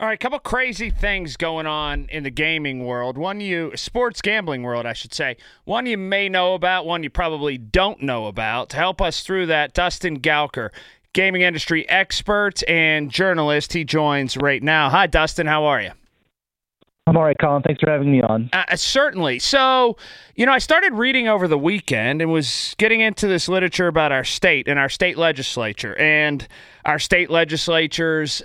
All right, a couple crazy things going on in the gaming world. Sports gambling world, I should say. One you may know about, one you probably don't know about. To help us through that, Dustin Gouker, gaming industry expert and journalist. He joins right now. Hi, Dustin. How are you? I'm all right, Colin. Thanks for having me on. Certainly. So, I started reading over the weekend and was getting into this literature about our state and our state legislature and our state legislatures.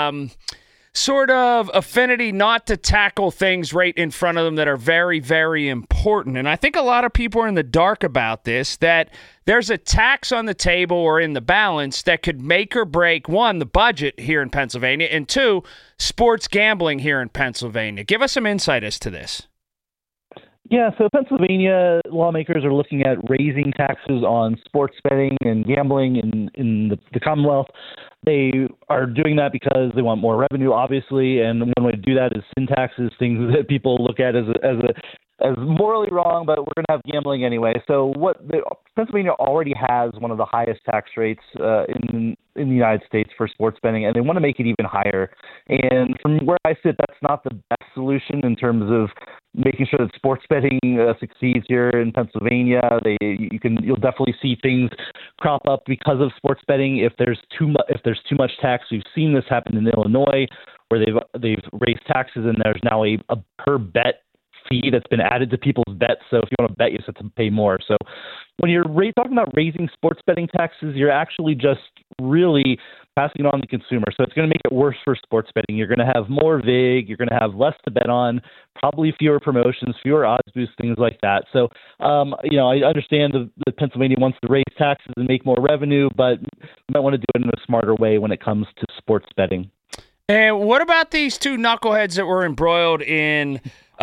Sort of affinity not to tackle things right in front of them that are very, very important. And I think a lot of people are in the dark about this, that there's a tax on the table or in the balance that could make or break, one, the budget here in Pennsylvania, and two, sports gambling here in Pennsylvania. Give us some insight as to this. Yeah, so Pennsylvania lawmakers are looking at raising taxes on sports betting and gambling in the Commonwealth. They are doing that because they want more revenue, obviously, and one way to do that is sin taxes, things that people look at as morally wrong, but we're going to have gambling anyway. So Pennsylvania already has one of the highest tax rates in the United States for sports betting, and they want to make it even higher. And from where I sit, that's not the best solution in terms of making sure that sports betting succeeds here in Pennsylvania. You'll definitely see things crop up because of sports betting if there's too much tax. We've seen this happen in Illinois, where they've raised taxes and there's now a per bet fee that's been added to people's bets. So if you want to bet, you have to pay more. So when you're talking about raising sports betting taxes, you're actually just really passing it on to the consumer. So it's going to make it worse for sports betting. You're going to have more VIG. You're going to have less to bet on, probably fewer promotions, fewer odds boosts, things like that. So, I understand that Pennsylvania wants to raise taxes and make more revenue, but you might want to do it in a smarter way when it comes to sports betting. And what about these two knuckleheads that were embroiled in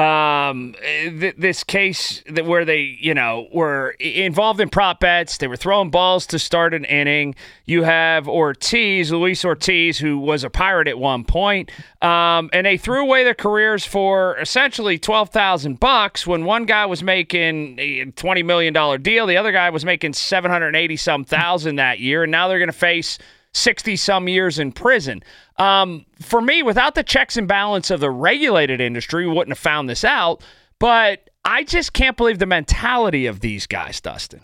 this case where they, were involved in prop bets? They were throwing balls to start an inning. You have Luis Ortiz, who was a Pirate at one point, and they threw away their careers for essentially $12,000 when one guy was making a $20 million deal. The other guy was making $780,000 that year, and now they're going to face 60-some years in prison. For me, without the checks and balance of the regulated industry, we wouldn't have found this out. But I just can't believe the mentality of these guys, Dustin.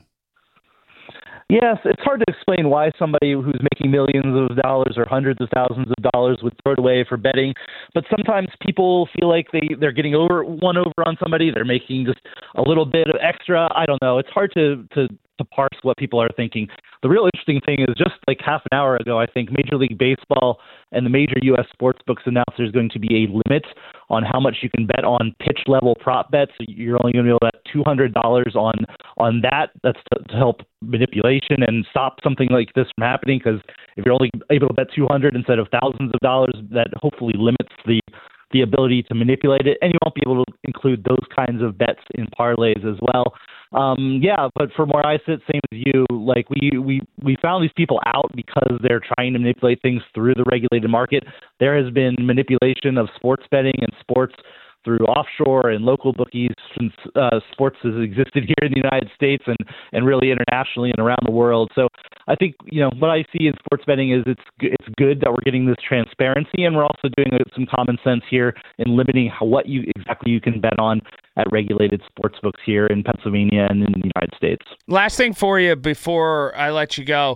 Yes, it's hard to explain why somebody who's making millions of dollars or hundreds of thousands of dollars would throw it away for betting. But sometimes people feel like they're getting over on somebody. They're making just a little bit of extra. I don't know. It's hard to parse what people are thinking. The real interesting thing is just like half an hour ago, I think Major League Baseball and the major U.S. sports books announced there's going to be a limit on how much you can bet on pitch level prop bets. So you're only going to be able to bet $200 on that. That's to help manipulation and stop something like this from happening, because if you're only able to bet 200 instead of thousands of dollars, that hopefully limits the ability to manipulate it, and you won't be able to include those kinds of bets in parlays as well. But from where I sit, same as you, like we found these people out because they're trying to manipulate things through the regulated market. There has been manipulation of sports betting and sports through offshore and local bookies since sports has existed here in the United States and really internationally and around the world. So I think, what I see in sports betting is it's good that we're getting this transparency, and we're also doing some common sense here in limiting what exactly you can bet on at regulated sports books here in Pennsylvania and in the United States. Last thing for you before I let you go.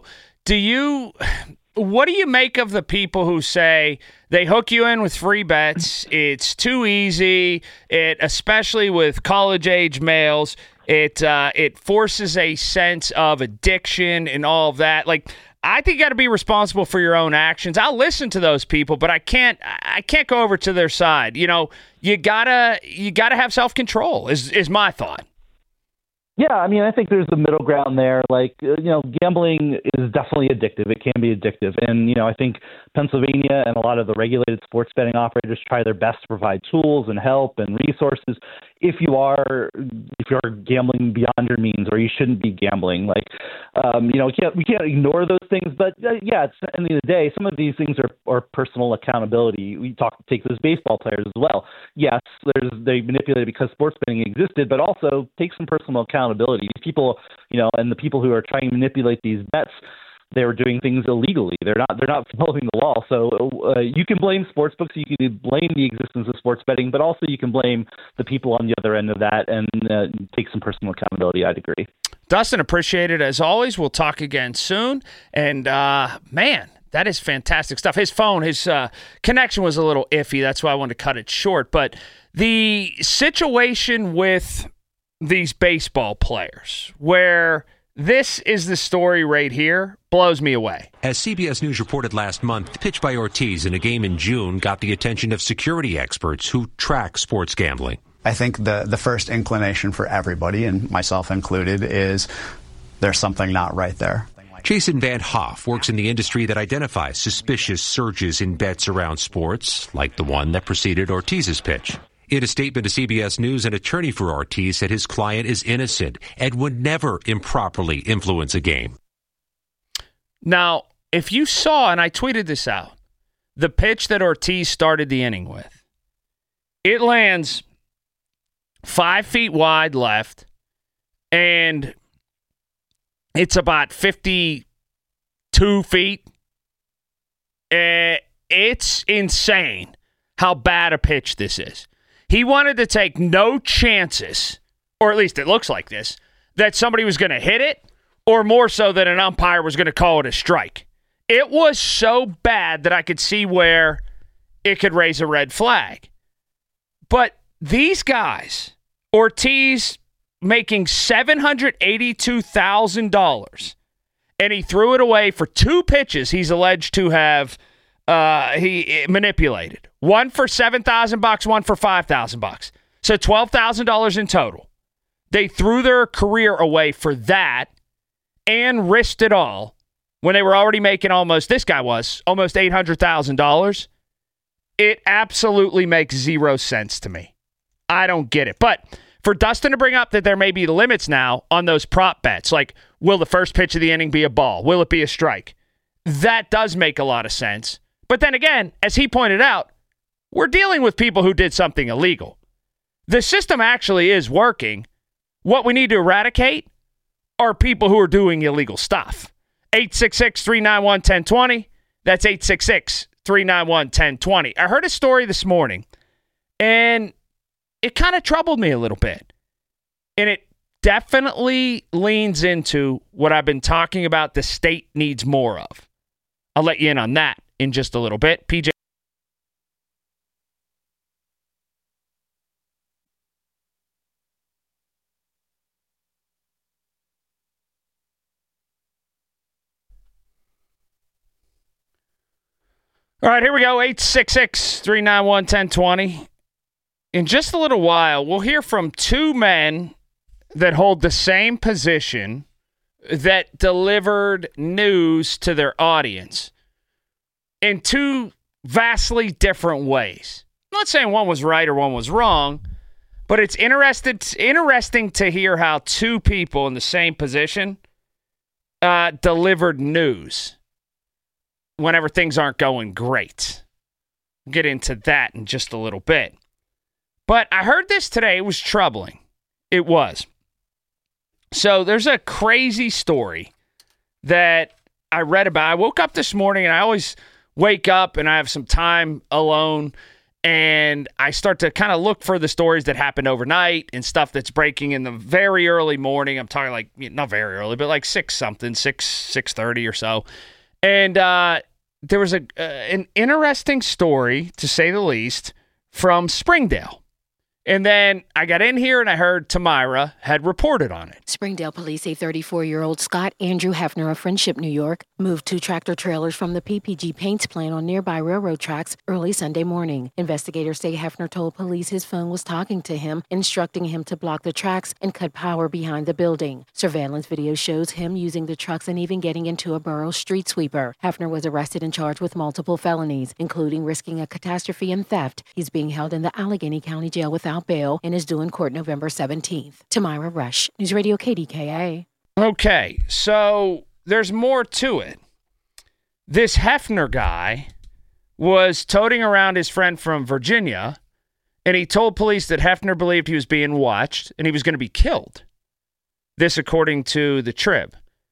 What do you make of the people who say they hook you in with free bets? It's too easy. Especially with college-age males, it forces a sense of addiction and all of that. Like, I think you got to be responsible for your own actions. I'll listen to those people, but I can't go over to their side. You gotta have self-control. Is my thought. Yeah, I think there's the middle ground there. Gambling is definitely addictive. It can be addictive. And, I think Pennsylvania and a lot of the regulated sports betting operators try their best to provide tools and help and resources if you're gambling beyond your means, or you shouldn't be gambling. We can't ignore those things. But, at the end of the day, some of these things are personal accountability. Take those baseball players as well. Yes, they manipulated because sports betting existed, but also take some personal accountability. These people, and the people who are trying to manipulate these bets, they were doing things illegally. They're not following the law. So you can blame sports books, you can blame the existence of sports betting, but also you can blame the people on the other end of that and take some personal accountability. I'd agree. Dustin, appreciate it as always. We'll talk again soon. And man, that is fantastic stuff. His phone, his connection was a little iffy. That's why I wanted to cut it short. But the situation with these baseball players, where this is the story right here, blows me away. As CBS News reported last month, the pitch by Ortiz in a game in June got the attention of security experts who track sports gambling. I think the first inclination for everybody, and myself included, is there's something not right there. Jason Van Hoff works in the industry that identifies suspicious surges in bets around sports, like the one that preceded Ortiz's pitch. In a statement to CBS News, an attorney for Ortiz said his client is innocent and would never improperly influence a game. Now, if you saw, and I tweeted this out, the pitch that Ortiz started the inning with, it lands 5 feet wide left, and it's about 52 feet. It's insane how bad a pitch this is. He wanted to take no chances, or at least it looks like this, that somebody was going to hit it, or more so that an umpire was going to call it a strike. It was so bad that I could see where it could raise a red flag. But these guys, Ortiz making $782,000, and he threw it away for 2 pitches he's alleged to have he manipulated. One for $7,000, one for $5,000. So $12,000 in total. They threw their career away for that and risked it all when they were already making almost $800,000. It absolutely makes zero sense to me. I don't get it. But for Dustin to bring up that there may be limits now on those prop bets, like will the first pitch of the inning be a ball? Will it be a strike? That does make a lot of sense. But then again, as he pointed out, we're dealing with people who did something illegal. The system actually is working. What we need to eradicate are people who are doing illegal stuff. 866-391-1020. That's 866-391-1020. I heard a story this morning, and it kind of troubled me a little bit. And it definitely leans into what I've been talking about the state needs more of. I'll let you in on that in just a little bit. PJ. All right, here we go. 866-391-1020. In just a little while, we'll hear from 2 men that hold the same position that delivered news to their audience in 2 vastly different ways. I'm not saying one was right or one was wrong, but it's interesting to hear how 2 people in the same position delivered news whenever things aren't going great. We'll get into that in just a little bit. But I heard this today. It was troubling. It was. So there's a crazy story that I read about. I woke up this morning, and I always wake up and I have some time alone, and I start to kind of look for the stories that happened overnight and stuff that's breaking in the very early morning. I'm talking like, not very early, but like 6:30 or so. And there was an interesting story, to say the least, from Springdale. And then I got in here and I heard Tamira had reported on it. Springdale police say 34-year-old Scott Andrew Hefner of Friendship, New York, moved 2 tractor trailers from the PPG Paints plant on nearby railroad tracks early Sunday morning. Investigators say Hefner told police his phone was talking to him, instructing him to block the tracks and cut power behind the building. Surveillance video shows him using the trucks and even getting into a borough street sweeper. Hefner was arrested and charged with multiple felonies, including risking a catastrophe and theft. He's being held in the Allegheny County Jail without bail and is due in court November 17th. Tamira Rush, News Radio KDKA. Okay, so there's more to it. This Hefner guy was toting around his friend from Virginia, and he told police that Hefner believed he was being watched and he was going to be killed. This according to the Trib.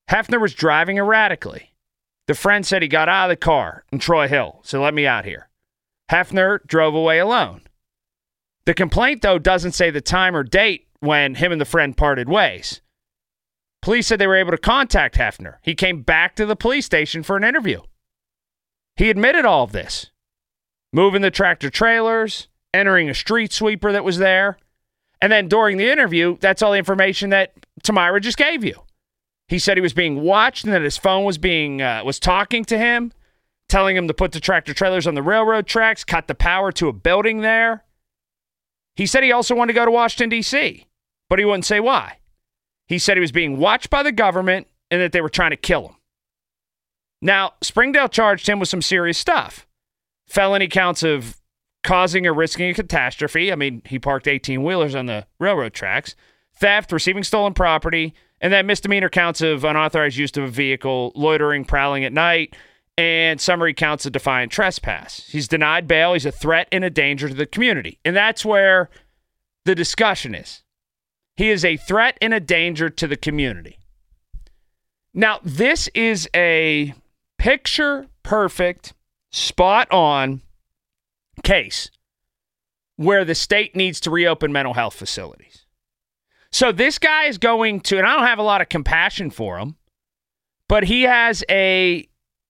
Hefner was driving erratically. The friend said he got out of the car in Troy Hill, so let me out here. Hefner drove away alone. The complaint, though, doesn't say the time or date when him and the friend parted ways. Police said they were able to contact Hefner. He came back to the police station for an interview. He admitted all of this. Moving the tractor trailers, entering a street sweeper that was there. And then during the interview, that's all the information that Tamira just gave you. He said he was being watched and that his phone was talking to him, telling him to put the tractor trailers on the railroad tracks, cut the power to a building there. He said he also wanted to go to Washington, D.C., but he wouldn't say why. He said he was being watched by the government and that they were trying to kill him. Now, Springdale charged him with some serious stuff. Felony counts of causing or risking a catastrophe. I mean, he parked 18-wheelers on the railroad tracks. Theft, receiving stolen property, and then misdemeanor counts of unauthorized use of a vehicle, loitering, prowling at night, and summary counts of defiant trespass. He's denied bail. He's a threat and a danger to the community. And that's where the discussion is. He is a threat and a danger to the community. Now, this is a picture-perfect, spot-on case where the state needs to reopen mental health facilities. So this guy is going to, and I don't have a lot of compassion for him, but he has in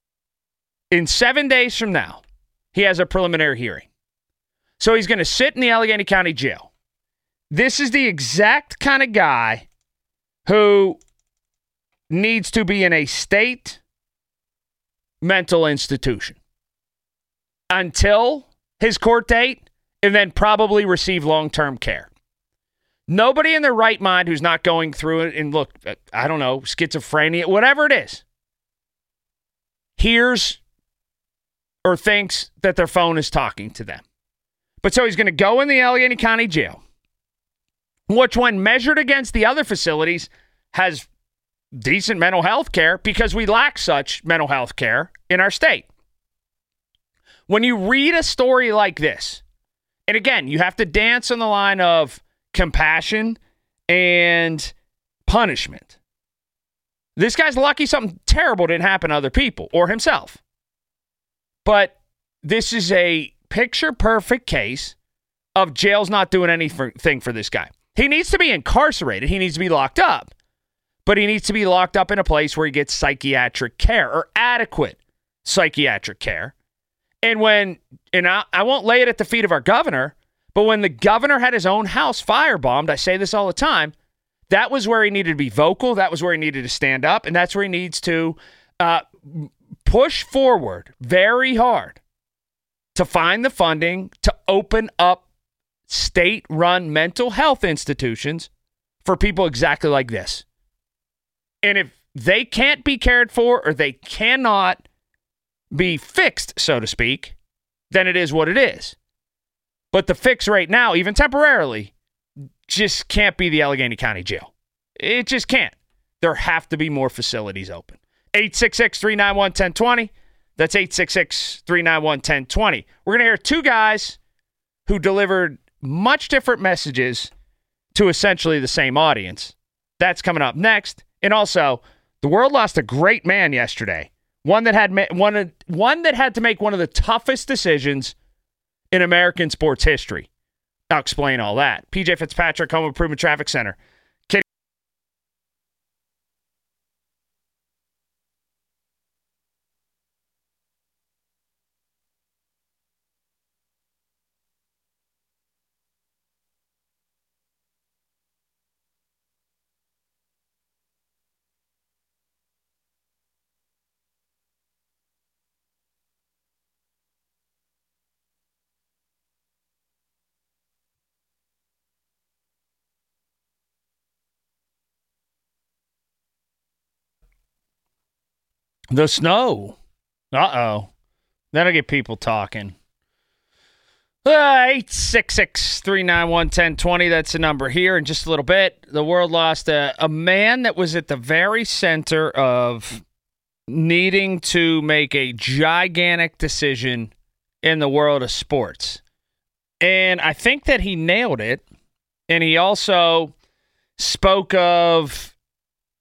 7 days from now, he has a preliminary hearing. So he's going to sit in the Allegheny County Jail. This is the exact kind of guy who needs to be in a state mental institution until his court date and then probably receive long-term care. Nobody in their right mind who's not going through it and look, I don't know, schizophrenia, whatever it is, hears or thinks that their phone is talking to them. But so he's going to go in the Allegheny County Jail, which when measured against the other facilities has decent mental health care because we lack such mental health care in our state. When you read a story like this, and again, you have to dance on the line of compassion and punishment. This guy's lucky something terrible didn't happen to other people or himself. But this is a picture-perfect case of jail's not doing anything for this guy. He needs to be incarcerated. He needs to be locked up. But he needs to be locked up in a place where he gets psychiatric care or adequate psychiatric care. And I won't lay it at the feet of our governor, but when the governor had his own house firebombed, I say this all the time, that was where he needed to be vocal. That was where he needed to stand up. And that's where he needs to push forward very hard to find the funding to open up state-run mental health institutions for people exactly like this. And if they can't be cared for or they cannot be fixed, so to speak, then it is what it is. But the fix right now, even temporarily, just can't be the Allegheny County Jail. It just can't. There have to be more facilities open. 866-391-1020. That's 866-391-1020. We're going to hear two guys who delivered much different messages to essentially the same audience. That's coming up next. And also, the world lost a great man yesterday. One that had to make one of the toughest decisions in American sports history. I'll explain all that. PJ Fitzpatrick, Home Improvement Traffic Center. The snow. Uh-oh. That'll get people talking. 866-391-1020. That's the number here. In just a little bit, the world lost a man that was at the very center of needing to make a gigantic decision in the world of sports. And I think that he nailed it. And he also spoke of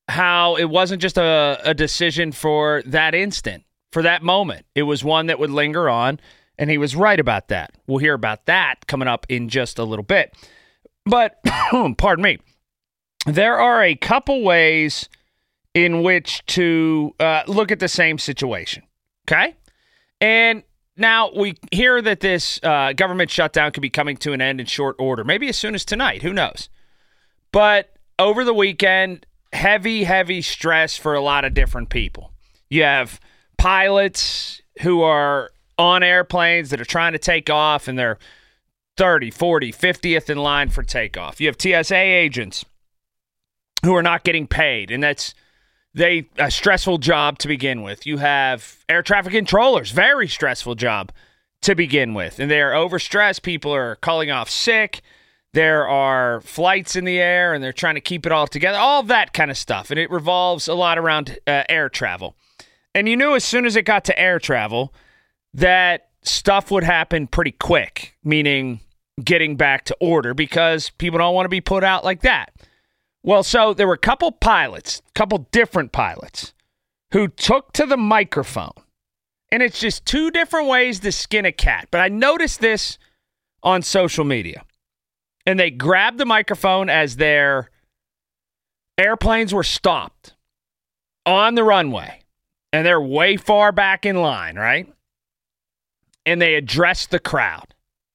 how it wasn't just a decision for that instant, for that moment. It was one that would linger on, and he was right about that. We'll hear about that coming up in just a little bit. But, pardon me, there are a couple ways in which to look at the same situation, okay? And now we hear that this government shutdown could be coming to an end in short order, maybe as soon as tonight, who knows? But over the weekend, heavy stress for a lot of different people. You have pilots who are on airplanes that are trying to take off, and they're 30, 40, 50th in line for takeoff. You have TSA agents who are not getting paid, and that's a stressful job to begin with. You have air traffic controllers, very stressful job to begin with, and they are overstressed. People are calling off sick. There are flights in the air, and they're trying to keep it all together, all of that kind of stuff, and it revolves a lot around air travel. And you knew as soon as it got to air travel that stuff would happen pretty quick, meaning getting back to order, because people don't want to be put out like that. Well, so there were a couple different pilots, who took to the microphone. And it's just two different ways to skin a cat. But I noticed this on social media. And they grabbed the microphone as their airplanes were stopped on the runway. And they're way far back in line, right? And they addressed the crowd.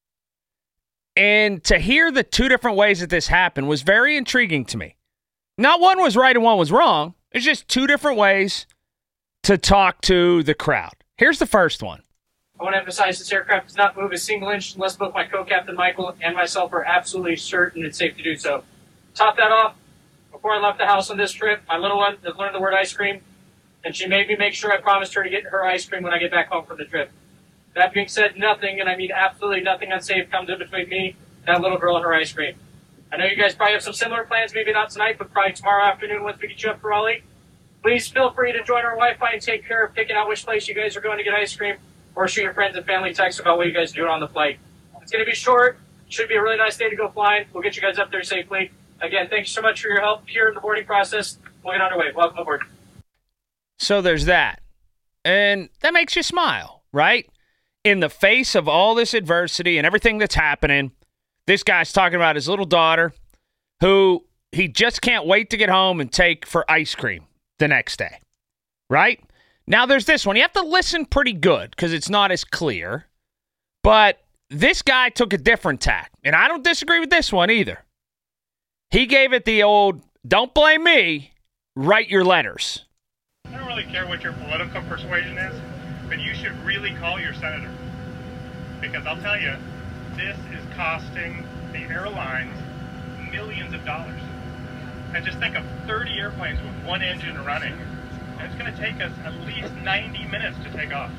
And to hear the two different ways that this happened was very intriguing to me. Not one was right and one was wrong. It's just two different ways to talk to the crowd. Here's the first one. I want to emphasize this aircraft does not move a single inch unless both my co-captain Michael and myself are absolutely certain it's safe to do so. Top that off. Before I left the house on this trip, my little one has learned the word ice cream, and she made me make sure I promised her to get her ice cream when I get back home from the trip. That being said, nothing, and I mean absolutely nothing unsafe comes in between me, that little girl, and her ice cream. I know you guys probably have some similar plans, maybe not tonight, but probably tomorrow afternoon once we get you up for Raleigh. Please feel free to join our Wi-Fi and take care of picking out which place you guys are going to get ice cream, or shoot your friends and family text about what you guys are doing on the flight. It's going to be short. Should be a really nice day to go flying. We'll get you guys up there safely. Again, thank you so much for your help here in the boarding process. We'll get underway. Welcome aboard. So there's that. And that makes you smile, right? In the face of all this adversity and everything that's happening, this guy's talking about his little daughter who he just can't wait to get home and take for ice cream the next day, right? Now there's this one. You have to listen pretty good because it's not as clear. But this guy took a different tack, and I don't disagree with this one either. He gave it the old, don't blame me, write your letters. I don't really care what your political persuasion is, but you should really call your senator. Because I'll tell you, this is costing the airlines millions of dollars. And just think of 30 airplanes with one engine running. And it's going to take us at least 90 minutes to take off.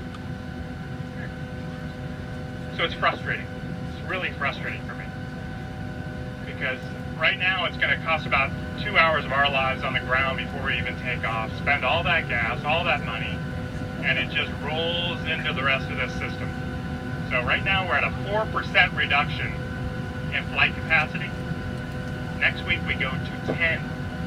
So it's frustrating. It's really frustrating for me. Because right now it's going to cost about 2 hours of our lives on the ground before we even take off. Spend all that gas, all that money, and it just rolls into the rest of this system. So right now we're at a 4% reduction in flight capacity. Next week we go to 10.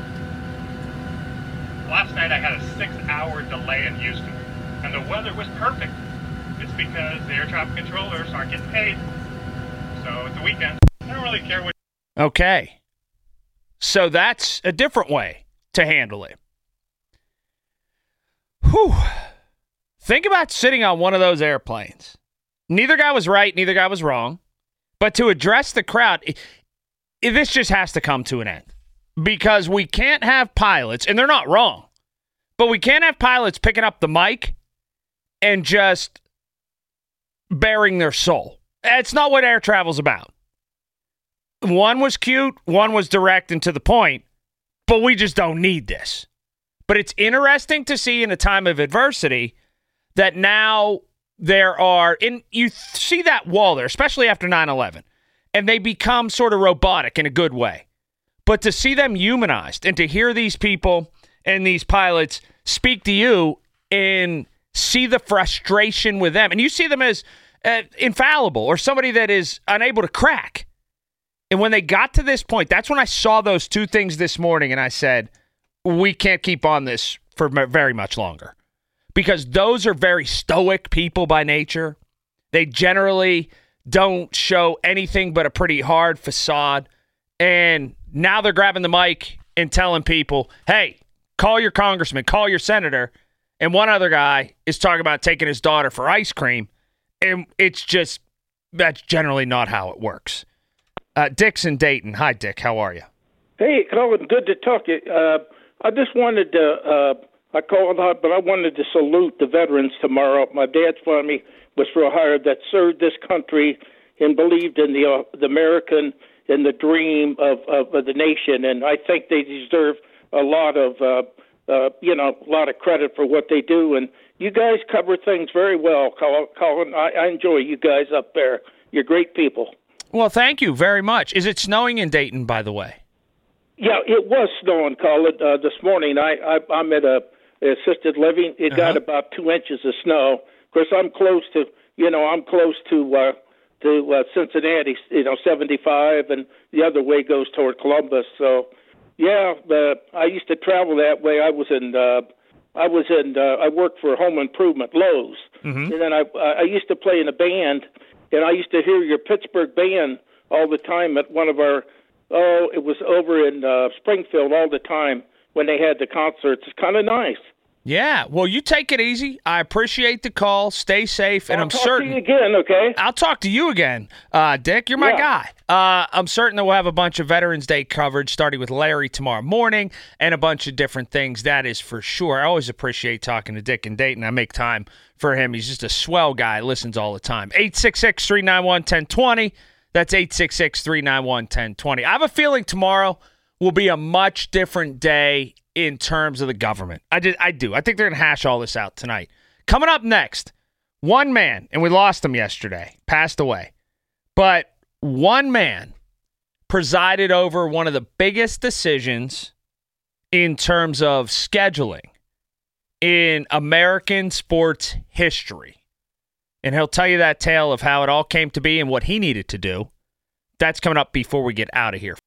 Last night I had a 6-hour delay in Houston, and the weather was perfect. It's because the air traffic controllers aren't getting paid. So it's a weekend. I don't really care what... Okay. So that's a different way to handle it. Whew. Think about sitting on one of those airplanes. Neither guy was right, neither guy was wrong. But to address the crowd, this just has to come to an end. Because we can't have pilots, and they're not wrong, but we can't have pilots picking up the mic and just bearing their soul. That's not what air travel's about. One was cute, one was direct and to the point, but we just don't need this. But it's interesting to see in a time of adversity that now there are, and you see that wall there, especially after 9/11, and they become sort of robotic in a good way. But to see them humanized and to hear these people and these pilots speak to you and see the frustration with them, and you see them as infallible or somebody that is unable to crack. And when they got to this point, that's when I saw those two things this morning, and I said, we can't keep on this for very much longer, because those are very stoic people by nature. They generally don't show anything but a pretty hard facade. And now they're grabbing the mic and telling people, hey, call your congressman, call your senator. And one other guy is talking about taking his daughter for ice cream. And that's generally not how it works. Dick's in Dayton. Hi, Dick. How are you? Hey, Colin. Good to talk to you. I just wanted to, I called out, but I wanted to salute the veterans tomorrow. My dad's family was for Ohio that served this country and believed in the American and the dream of the nation. And I think they deserve a lot of, a lot of credit for what they do. And you guys cover things very well, Colin. I enjoy you guys up there. You're great people. Well, thank you very much. Is it snowing in Dayton, by the way? Yeah, it was snowing, Colin, this morning. I'm at a assisted living. It got about 2 inches of snow. Of course, I'm close to Cincinnati, 75, and the other way goes toward Columbus. So, yeah, I used to travel that way. I worked for Home Improvement, Lowe's, and then I used to play in a band, and I used to hear your Pittsburgh band all the time at one of our. Oh, it was over in Springfield all the time when they had the concerts. It's kind of nice. Yeah, well, you take it easy. I appreciate the call. Stay safe, and I'm certain. I'll talk to you again, okay? I'll talk to you again, Dick. You're my guy. I'm certain that we'll have a bunch of Veterans Day coverage starting with Larry tomorrow morning and a bunch of different things. That is for sure. I always appreciate talking to Dick in Dayton. I make time for him. He's just a swell guy. Listens all the time. 866-391-1020. That's 866-391-1020. I have a feeling tomorrow will be a much different day in terms of the government. I do. I think they're going to hash all this out tonight. Coming up next, one man, and we lost him yesterday, passed away, but one man presided over one of the biggest decisions in terms of scheduling in American sports history. And he'll tell you that tale of how it all came to be and what he needed to do. That's coming up before we get out of here.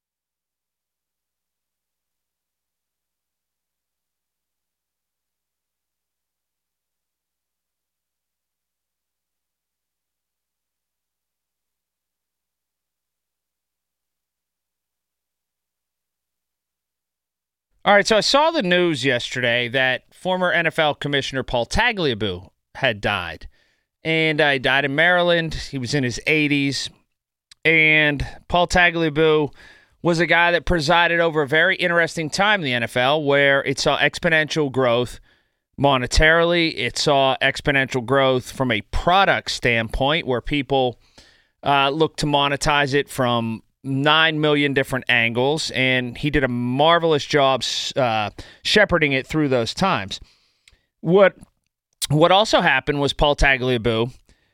All right, so I saw the news yesterday that former NFL Commissioner Paul Tagliabue had died. And he died in Maryland. He was in his 80s. And Paul Tagliabue was a guy that presided over a very interesting time in the NFL where it saw exponential growth monetarily. It saw exponential growth from a product standpoint where people look to monetize it from 9 million different angles, and he did a marvelous job shepherding it through those times. What also happened was Paul Tagliabue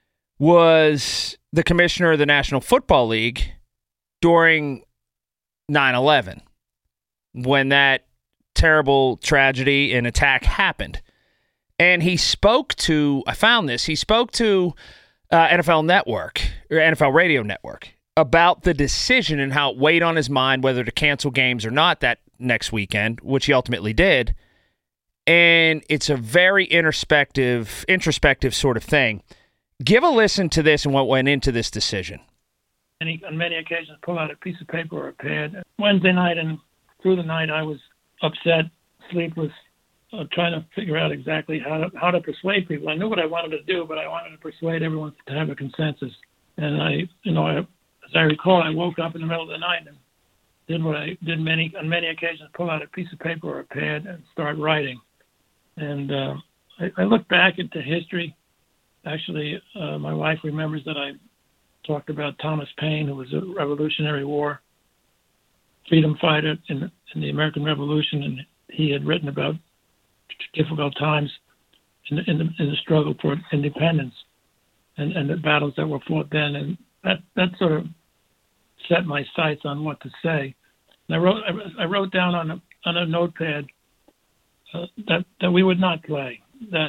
was the commissioner of the National Football League during 9/11, when that terrible tragedy and attack happened. And he spoke to, I found this, he spoke to NFL Network, or NFL Radio Network, about the decision and how it weighed on his mind whether to cancel games or not that next weekend, which he ultimately did. And it's a very introspective sort of thing. Give a listen to this and what went into this decision. On many occasions, pull out a piece of paper or a pad. Wednesday night and through the night, I was upset, sleepless, trying to figure out exactly how to persuade people. I knew what I wanted to do, but I wanted to persuade everyone to have a consensus. And as I recall, I woke up in the middle of the night and did what I did on many occasions, pull out a piece of paper or a pad and start writing. And I look back into history. Actually, my wife remembers that I talked about Thomas Paine, who was a Revolutionary War freedom fighter in the American Revolution, and he had written about difficult times in the struggle for independence and the battles that were fought then. And that sort of set my sights on what to say. And I wrote down on a notepad that we would not play. That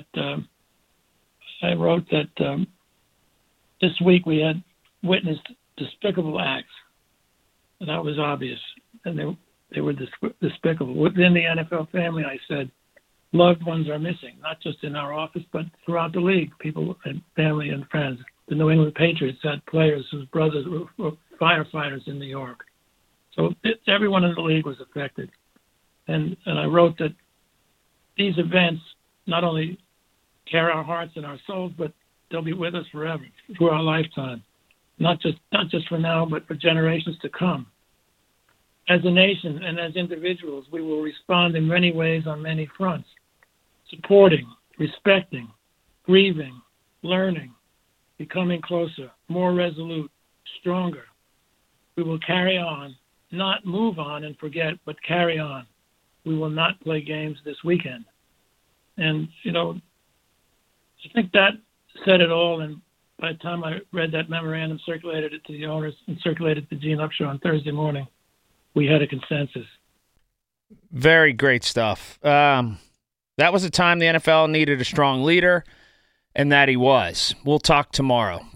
I wrote that this week we had witnessed despicable acts, and that was obvious. And They were despicable. Within the NFL family, I said, loved ones are missing, not just in our office, but throughout the league, people and family and friends. The New England Patriots had players whose brothers were firefighters in New York. So everyone in the league was affected. And I wrote that these events not only tear our hearts and our souls, but they'll be with us forever, through our lifetime. Not just for now, but for generations to come. As a nation and as individuals, we will respond in many ways on many fronts, supporting, respecting, grieving, learning, becoming closer, more resolute, stronger. We will carry on, not move on and forget, but carry on. We will not play games this weekend. And, I think that said it all. And by the time I read that memorandum, circulated it to the owners, and circulated to Gene Upshaw on Thursday morning, we had a consensus. Very great stuff. That was a time the NFL needed a strong leader, and that he was. We'll talk tomorrow.